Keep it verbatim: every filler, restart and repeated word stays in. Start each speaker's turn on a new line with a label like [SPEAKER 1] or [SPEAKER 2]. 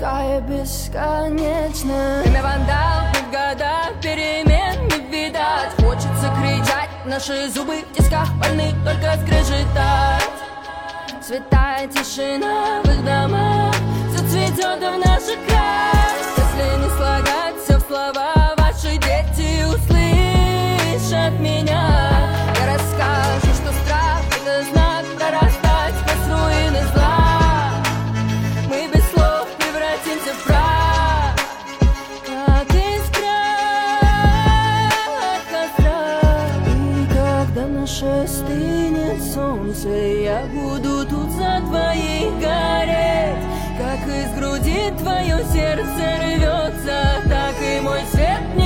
[SPEAKER 1] Городская бесконечная.
[SPEAKER 2] Время вандал, в годах перемен не видать. Хочется кричать, наши зубы в тисках больны, только скрежетать. Святая тишина в их домах, зацветет в наших краях. Если не слагать все в слова, ваши дети услышат меня. Я расскажу, что страх — это знак прорастать сквозь руины зла. Мы без слов превратимся в прах, как искра от костра. И когда наше стынет солнце, я буду тут за твоих гореть. Как из груди твое сердце рвется, так и мой свет не